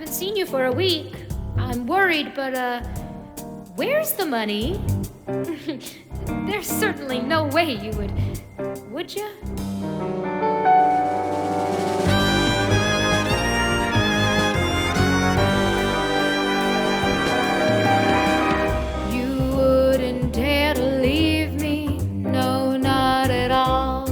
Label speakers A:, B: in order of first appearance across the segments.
A: Haven't seen you for a week. I'm worried, but, where's the money? There's certainly no way you would you? You wouldn't dare to leave me, no, not at all.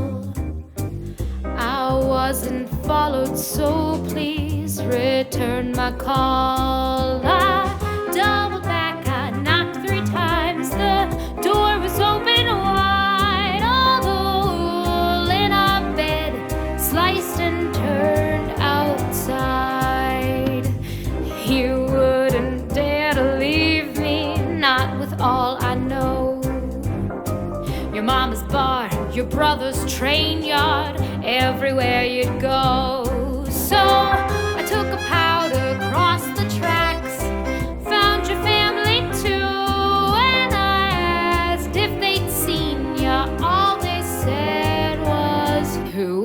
A: I wasn't followed, so please return my call. I doubled back, I knocked 3 times, the door was open wide. All the wool in our bed sliced and turned outside. You wouldn't dare to leave me, not with all I know. Your mama's bar, your brother's train yard, everywhere you'd go. So I took a powder across the tracks, found your family too, and I asked if they'd seen ya. All they said was, who?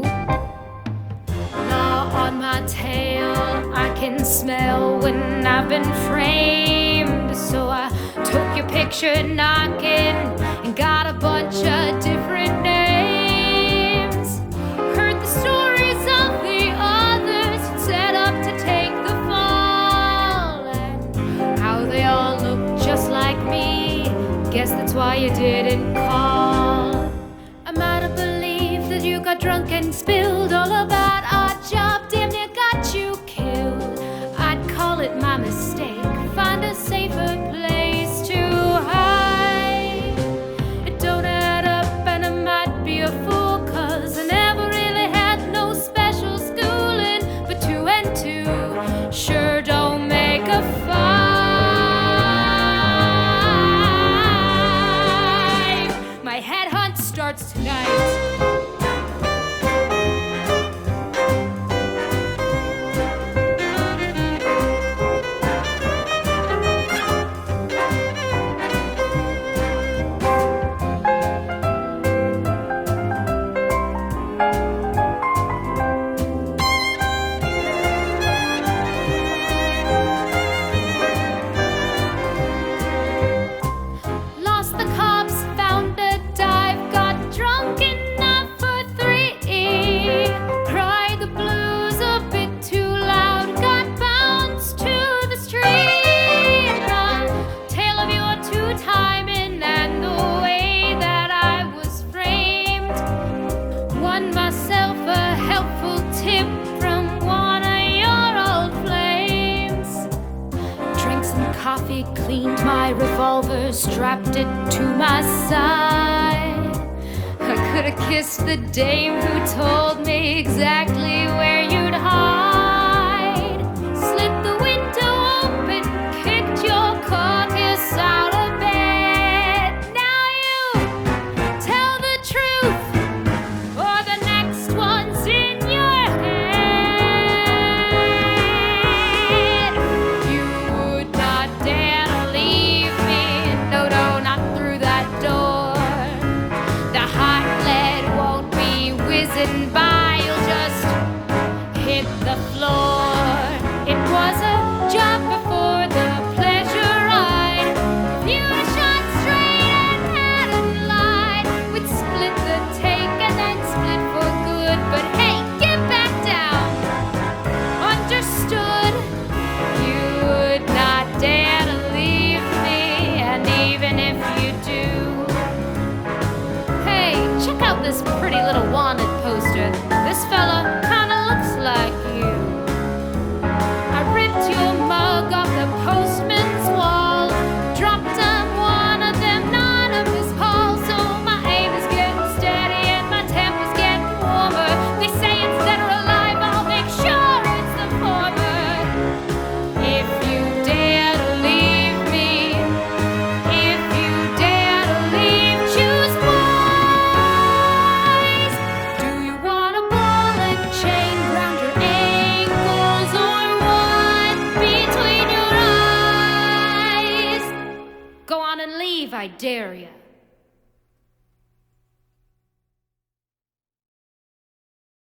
A: Now on my tail I can smell when I've been framed. So I took your picture knocking and got a bunch of different names. Heard the stories of the others set up to take the fall, and how they all look just like me. Guess that's why you didn't call. I'm out of belief that you got drunk and spilled all about our job. Damn near got you killed. I'd call it my mistake. Find a safer place to hide. It don't add up and I might be a fool, 'cause I never really had no special schooling. But 2 and 2 sure don't make a 5. My headhunt starts tonight. Myself a helpful tip from one of your old flames. Drank some coffee, cleaned my revolver, strapped it to my side. I could have kissed the dame who told me exactly where you'd hide. Slit the window open, kicked your carcass out of bed. Now you tell the truth, or the next one's in your head. You would not dare to leave me, no, no, not through that door. The hot lead won't be whizzing by, you'll just hit the floor. It was a job before the pleasure ride. If you had shot straight and hadn't lied, we'd split the take and then split for good. But hey, get back down. Understood. You would not dare to leave me, and even if you do, hey, check out this pretty little wanted poster. This fella kinda looks like you. I ripped your mug off the postman's wall, dropped on one of them anonymous calls. So my aim is getting steady and my temper's getting warmer. They say it's dead or alive, I'll make sure it's the former. If you dare to leave me, if you dare to leave, choose wise. Do you want a ball and chain round your ankles, or one between your eyes? Go on and leave, I dare ya.